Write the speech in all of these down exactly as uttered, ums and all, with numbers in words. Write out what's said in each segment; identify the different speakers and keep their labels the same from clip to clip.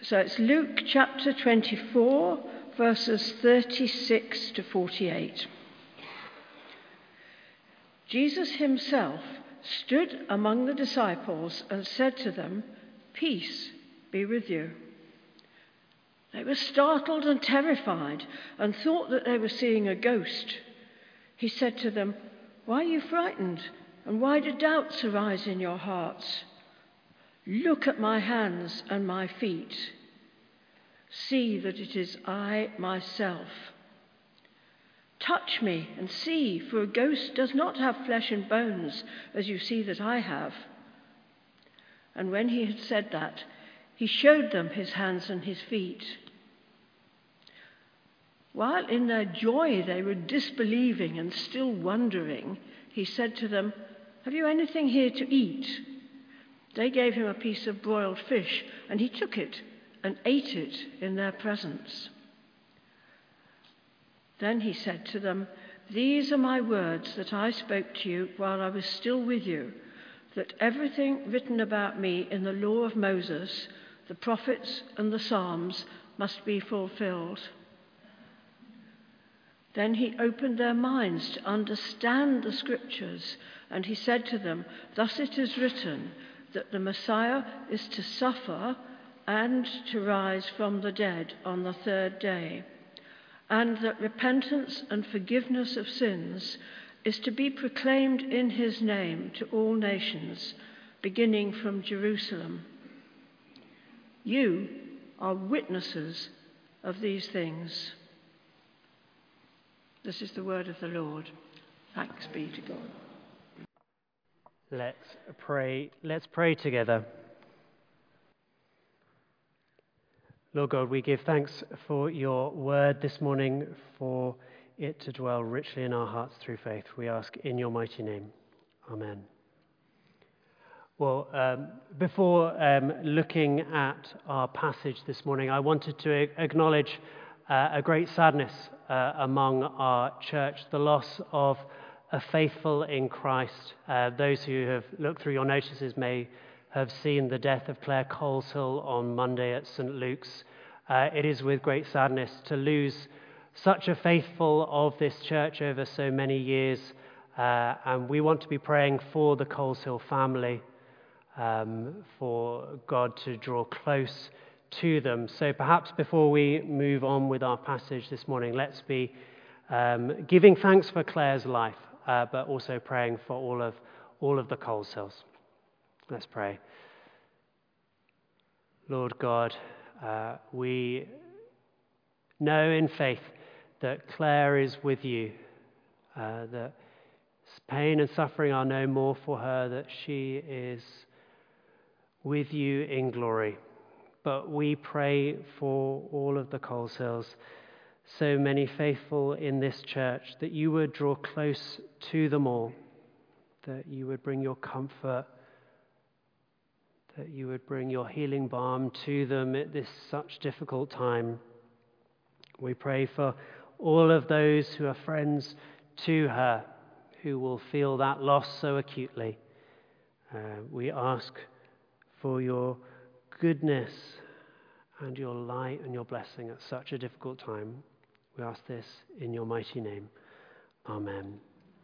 Speaker 1: So it's Luke chapter twenty-four, verses thirty-six to forty-eight. Jesus himself stood among the disciples and said to them, "Peace be with you." They were startled and terrified and thought that they were seeing a ghost. He said to them, "Why are you frightened? And why do doubts arise in your hearts? Look at my hands and my feet. See that it is I myself. Touch me and see, for a ghost does not have flesh and bones, as you see that I have." And when he had said that, he showed them his hands and his feet. While in their joy they were disbelieving and still wondering, he said to them, "Have you anything here to eat?" They gave him a piece of broiled fish, and he took it and ate it in their presence. Then he said to them, "These are my words that I spoke to you while I was still with you, that everything written about me in the law of Moses, the prophets and the Psalms must be fulfilled." Then he opened their minds to understand the scriptures, and he said to them, "Thus it is written, that the Messiah is to suffer and to rise from the dead on the third day, and that repentance and forgiveness of sins is to be proclaimed in his name to all nations, beginning from Jerusalem. You are witnesses of these things." This is the word of the Lord. Thanks be to God.
Speaker 2: Let's pray. Let's pray together. Lord God, we give thanks for your word this morning, for it to dwell richly in our hearts through faith. We ask in your mighty name. Amen. Well, um, before um, looking at our passage this morning, I wanted to acknowledge uh, a great sadness uh, among our church, the loss of a faithful in Christ. Uh, those who have looked through your notices may have seen the death of Claire Coleshill on Monday at Saint Luke's. Uh, it is with great sadness to lose such a faithful of this church over so many years, uh, and we want to be praying for the Coleshill family, um, for God to draw close to them. So perhaps before we move on with our passage this morning, let's be um, giving thanks for Claire's life, uh, but also praying for all of all of the Coleshills. Let's pray. Lord God, uh, we know in faith that Claire is with you, uh, that pain and suffering are no more for her, that she is with you in glory. But we pray for all of the Coleshills, so many faithful in this church, that you would draw close to them all, that you would bring your comfort, that you would bring your healing balm to them at this such difficult time. We pray for all of those who are friends to her, who will feel that loss so acutely. Uh, we ask for your goodness and your light and your blessing at such a difficult time. We ask this in your mighty name. Amen.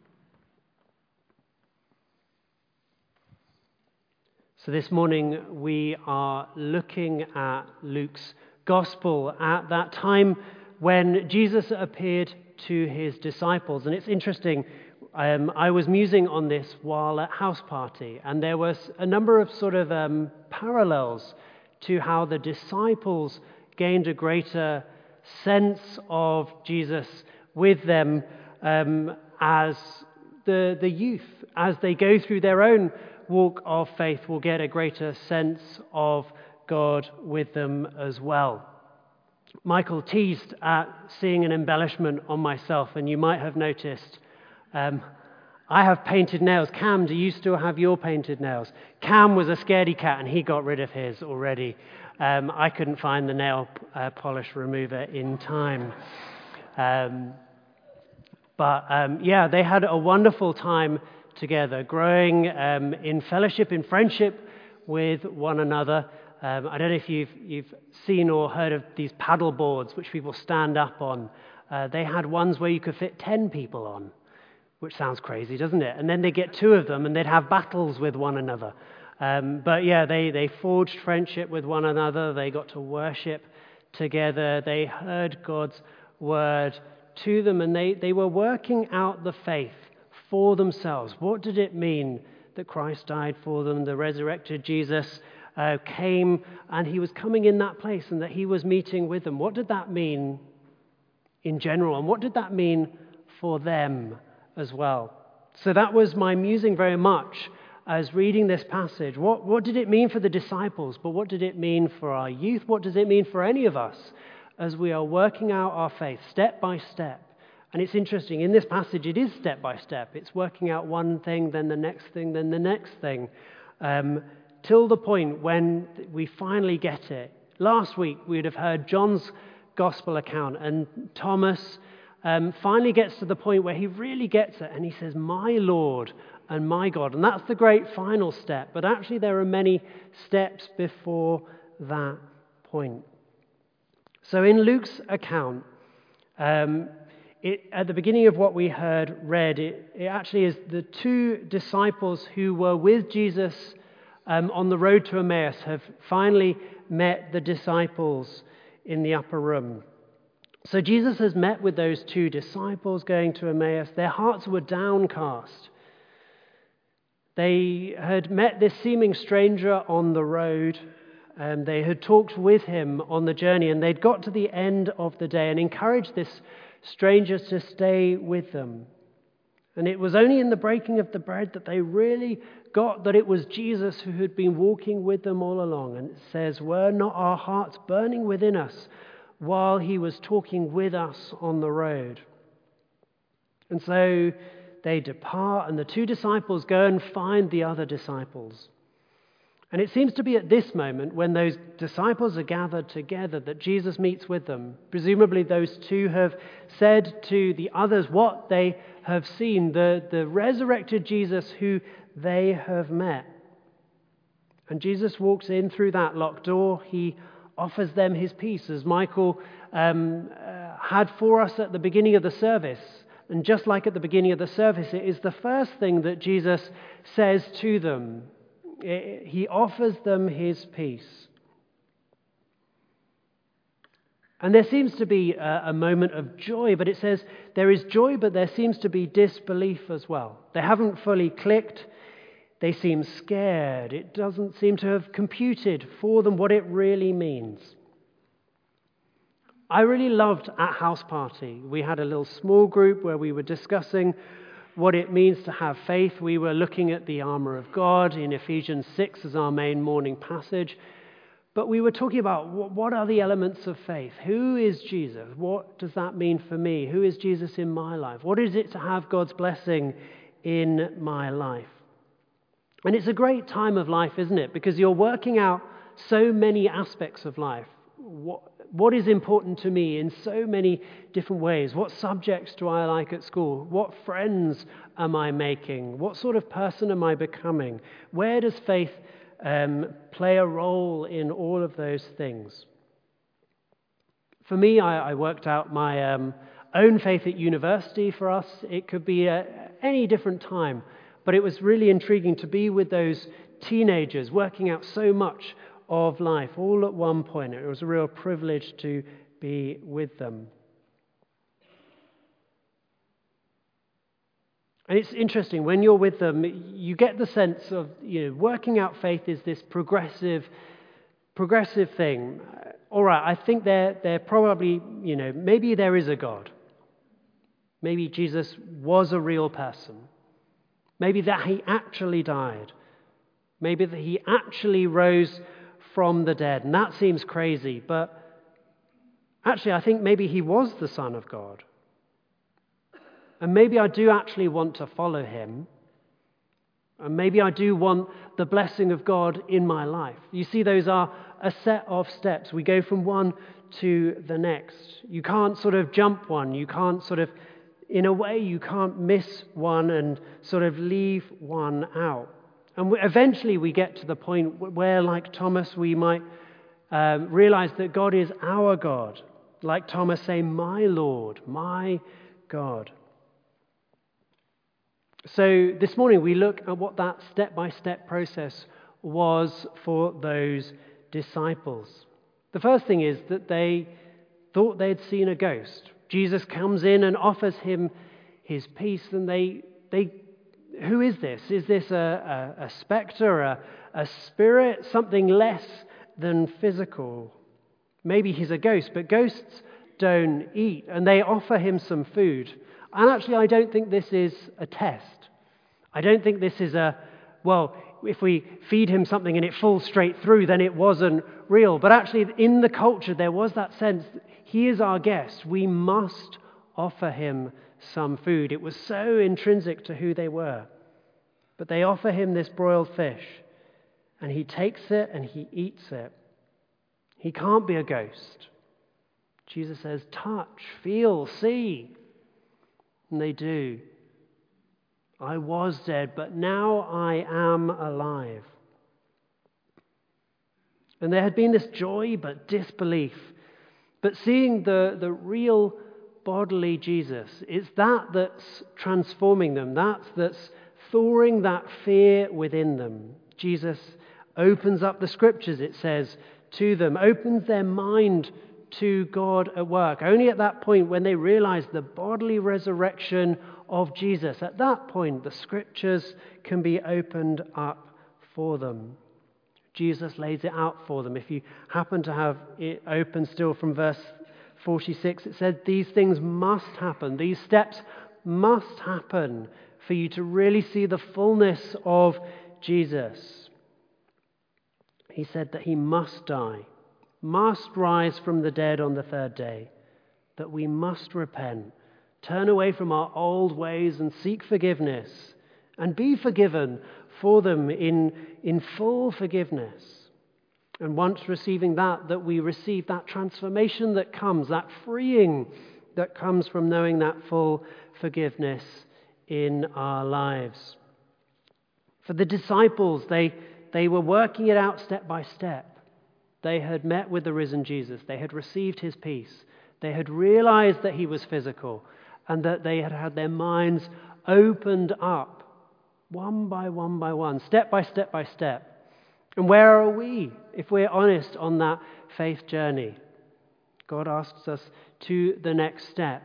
Speaker 2: So this morning we are looking at Luke's Gospel at that time when Jesus appeared to his disciples. And it's interesting, um, I was musing on this while at house party, and there was a number of sort of um, parallels to how the disciples gained a greater sense of Jesus with them um, as the, the youth, as they go through their own walk of faith, will get a greater sense of God with them as well. Michael teased at seeing an embellishment on myself, and you might have noticed um, I have painted nails. Cam, do you still have your painted nails? Cam was a scaredy cat and he got rid of his already. Um, I couldn't find the nail uh, polish remover in time. Um, but um, yeah, they had a wonderful time together, growing um, in fellowship, in friendship with one another. Um, I don't know if you've, you've seen or heard of these paddle boards which people stand up on. Uh, they had ones where you could fit ten people on, which sounds crazy, doesn't it? And then they get two of them and they'd have battles with one another. Um, but yeah, they, they forged friendship with one another. They got to worship together. They heard God's word to them, and they, they were working out the faith for themselves. What did it mean that Christ died for them? The resurrected Jesus uh, came, and he was coming in that place, and that he was meeting with them. What did that mean in general, and what did that mean for them as well? So that was my musing very much as reading this passage. What, what did it mean for the disciples? But what did it mean for our youth? What does it mean for any of us as we are working out our faith step by step? And it's interesting, in this passage it is step by step. It's working out one thing, then the next thing, then the next thing, um, till the point when we finally get it. Last week we'd have heard John's gospel account, and Thomas um, finally gets to the point where he really gets it, and he says, "My Lord and my God." And that's the great final step. But actually there are many steps before that point. So in Luke's account, um, it, at the beginning of what we heard read, it, it actually is the two disciples who were with Jesus um, on the road to Emmaus have finally met the disciples in the upper room. So Jesus has met with those two disciples going to Emmaus. Their hearts were downcast. They had met this seeming stranger on the road, and they had talked with him on the journey, and they'd got to the end of the day and encouraged this stranger to stay with them. And it was only in the breaking of the bread that they really got that it was Jesus who had been walking with them all along. And it says, "Were not our hearts burning within us while he was talking with us on the road?" And so they depart, and the two disciples go and find the other disciples. And it seems to be at this moment, when those disciples are gathered together, that Jesus meets with them. Presumably those two have said to the others what they have seen, the, the resurrected Jesus who they have met. And Jesus walks in through that locked door. He offers them his peace, as Michael um, uh, had for us at the beginning of the service. And just like at the beginning of the service, it is the first thing that Jesus says to them. He offers them his peace. And there seems to be a, a moment of joy, but it says there is joy, but there seems to be disbelief as well. They haven't fully clicked. They seem scared. It doesn't seem to have computed for them what it really means. I really loved at House Party. We had a little small group where we were discussing what it means to have faith. We were looking at the armor of God in Ephesians six as our main morning passage. But we were talking about what are the elements of faith? Who is Jesus? What does that mean for me? Who is Jesus in my life? What is it to have God's blessing in my life? And it's a great time of life, isn't it? Because you're working out so many aspects of life. What, what is important to me in so many different ways? What subjects do I like at school? What friends am I making? What sort of person am I becoming? Where does faith um, play a role in all of those things? For me, I, I worked out my um, own faith at university. For us, it could be at any different time. But it was really intriguing to be with those teenagers working out so much of life all at one point. It was a real privilege to be with them. And it's interesting, when you're with them, you get the sense of, you know, working out faith is this progressive, progressive thing. All right, I think they're, they're probably, you know, maybe there is a God. Maybe Jesus was a real person. Maybe that he actually died. Maybe that he actually rose from the dead. And that seems crazy, but actually I think maybe he was the Son of God. And maybe I do actually want to follow him. And maybe I do want the blessing of God in my life. You see, those are a set of steps. We go from one to the next. You can't sort of jump one. You can't sort of, in a way, you can't miss one and sort of leave one out. And we, eventually we get to the point where, like Thomas, we might um, realize that God is our God. Like Thomas, say, my Lord, my God. So this morning we look at what that step-by-step process was for those disciples. The first thing is that they thought they'd seen a ghost. Jesus comes in and offers him his peace, and they, they who is this? Is this a, a, a spectre, a, a spirit, something less than physical? Maybe he's a ghost, but ghosts don't eat, and they offer him some food. And actually, I don't think this is a test. I don't think this is a, well, if we feed him something and it falls straight through, then it wasn't real. But actually, in the culture, there was that sense, that he is our guest. We must offer him some food. It was so intrinsic to who they were. But they offer him this broiled fish, and he takes it and he eats it. He can't be a ghost. Jesus says, touch, feel, see. And they do. I was dead, but now I am alive. And there had been this joy, but disbelief. But seeing the, the real bodily Jesus, it's that that's transforming them. That's that's thawing that fear within them. Jesus opens up the scriptures, it says, to them, opens their mind to God at work. Only at that point, when they realize the bodily resurrection of Jesus, at that point, the scriptures can be opened up for them. Jesus lays it out for them. If you happen to have it open still from verse forty-six, it said, these things must happen. These steps must happen for you to really see the fullness of Jesus. He said that he must die, must rise from the dead on the third day, that we must repent, turn away from our old ways and seek forgiveness and be forgiven for them in, in full forgiveness. And once receiving that, that we receive that transformation that comes, that freeing that comes from knowing that full forgiveness in our lives. For the disciples, they, they were working it out step by step. They had met with the risen Jesus. They had received his peace. They had realized that he was physical and that they had had their minds opened up one by one by one, step by step by step. And where are we, if we're honest, on that faith journey? God asks us to the next step.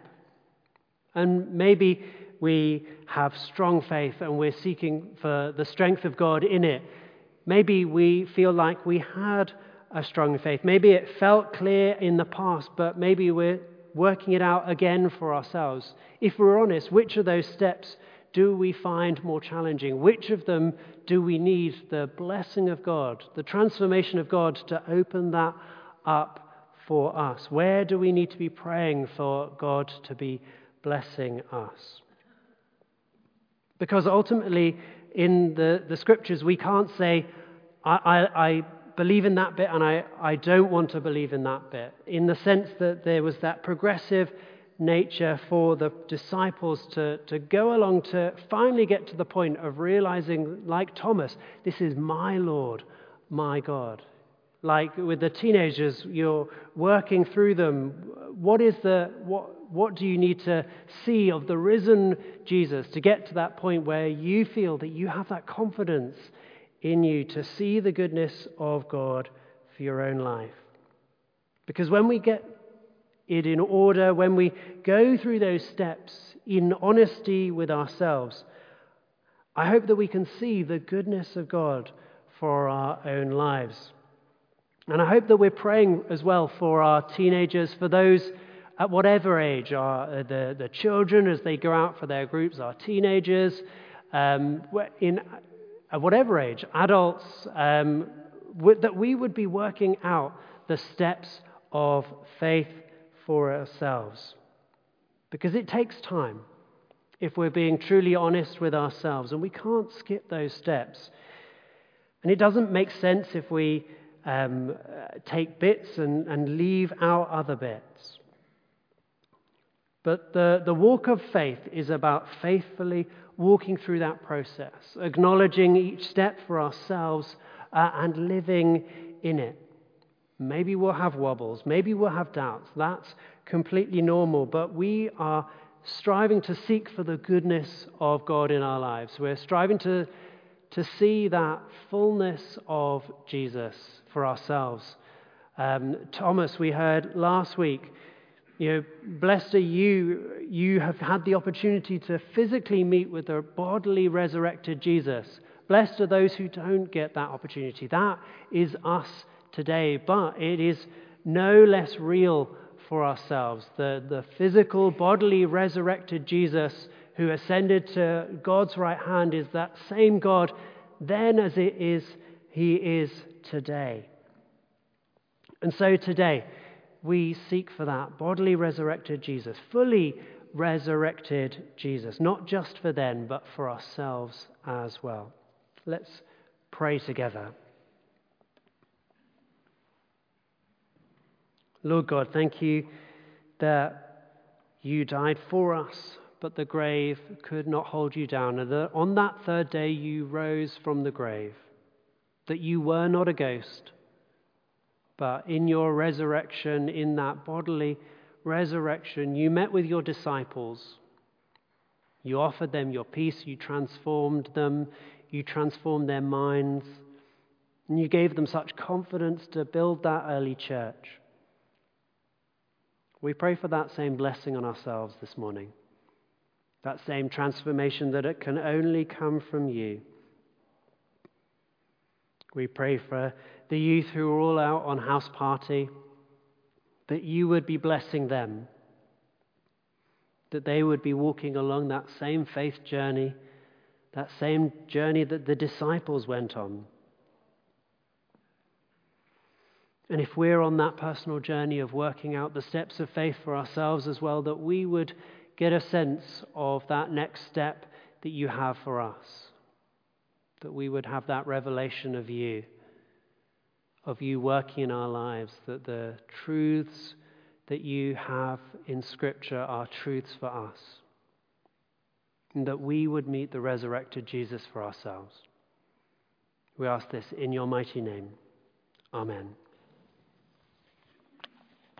Speaker 2: And maybe we have strong faith and we're seeking for the strength of God in it. Maybe we feel like we had a strong faith. Maybe it felt clear in the past, but maybe we're working it out again for ourselves. If we're honest, which of those steps do we find more challenging? Which of them do we need the blessing of God, the transformation of God to open that up for us? Where do we need to be praying for God to be blessing us? Because ultimately, in the, the scriptures, we can't say, I, I, I believe in that bit and I, I don't want to believe in that bit, in the sense that there was that progressive nature for the disciples to, to go along to finally get to the point of realizing, like Thomas, this is my Lord, my God. Like with the teenagers, you're working through them. What is the what? What do you need to see of the risen Jesus to get to that point where you feel that you have that confidence in you to see the goodness of God for your own life? Because when we get it in order, when we go through those steps in honesty with ourselves, I hope that we can see the goodness of God for our own lives. And I hope that we're praying as well for our teenagers, for those at whatever age, our, the, the children as they go out for their groups, our teenagers, um, in at whatever age, adults, um, that we would be working out the steps of faith for ourselves. Because it takes time if we're being truly honest with ourselves, and we can't skip those steps. And it doesn't make sense if we um, take bits and, and leave out other bits. But the, the walk of faith is about faithfully walking through that process, acknowledging each step for ourselves uh, and living in it. Maybe we'll have wobbles, maybe we'll have doubts. That's completely normal, but we are striving to seek for the goodness of God in our lives. We're striving to, to see that fullness of Jesus for ourselves. Um, Thomas, we heard last week, you know, blessed are you, you have had the opportunity to physically meet with the bodily resurrected Jesus. Blessed are those who don't get that opportunity. That is us today, but it is no less real for ourselves. The, the physical, bodily resurrected Jesus who ascended to God's right hand is that same God then as it is, he is today. And so today, we seek for that bodily resurrected Jesus, fully resurrected Jesus, not just for then, but for ourselves as well. Let's pray together. Lord God, thank you that you died for us, but the grave could not hold you down, and that on that third day you rose from the grave, that you were not a ghost, but in your resurrection, in that bodily resurrection, you met with your disciples. You offered them your peace, you transformed them, you transformed their minds, and you gave them such confidence to build that early church. We pray for that same blessing on ourselves this morning, that same transformation that it can only come from you. We pray for the youth who are all out on house party, that you would be blessing them, that they would be walking along that same faith journey, that same journey that the disciples went on. And if we're on that personal journey of working out the steps of faith for ourselves as well, that we would get a sense of that next step that you have for us, that we would have that revelation of you, of you working in our lives, that the truths that you have in Scripture are truths for us, and that we would meet the resurrected Jesus for ourselves. We ask this in your mighty name. Amen.